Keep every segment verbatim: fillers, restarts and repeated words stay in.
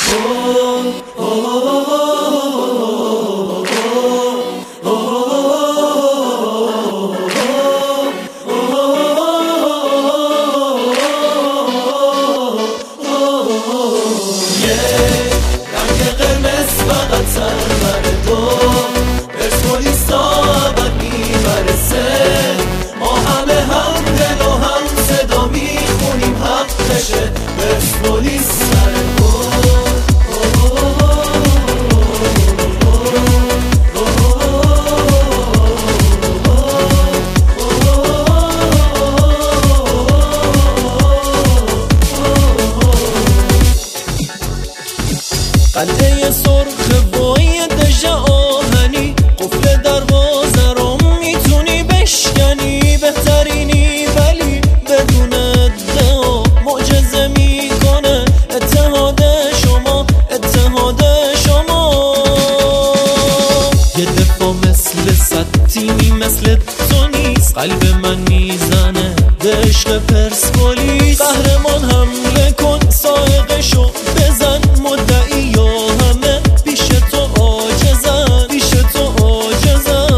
قلعه سرخ وای دژ آهنی، قفل دروازه رو میتونی بشکنی، بهترینی ولی بدون ادعا معجزه میکنه اتحاد شما، اتحاد شما. یه دفاع مثل صد تیمی مثل تو نیست، قلب من میزنه به عشق پرسپولیس. قهرمان حمله کن، سائق شو بزن، مدعی یا همه پیش تو عاجزن، پیش تو عاجزن.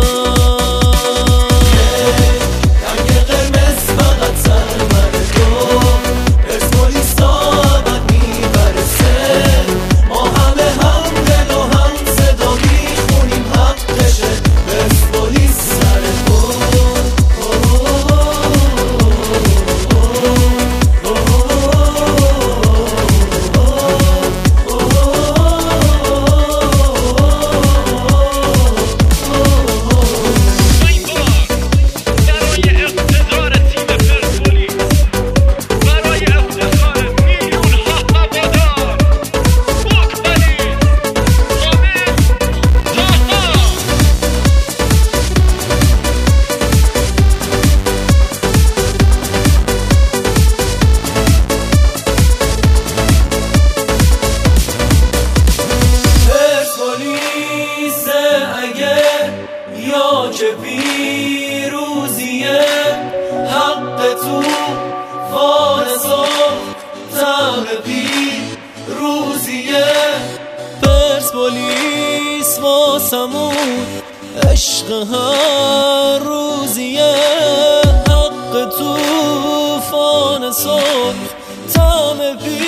رنگ قرمز فقط سرور تو، پرسپولیس دعوت میبرسه. ما همه هم دل و هم صدا میخونیم حقشه، پرسپولیس سر تو. یا که پیروزیه حق تو فارسا، طعم پیروزیه. پرسپولیس واسمون عشق هر روزیه، حق تو فان سرخ طعم پیروزیه.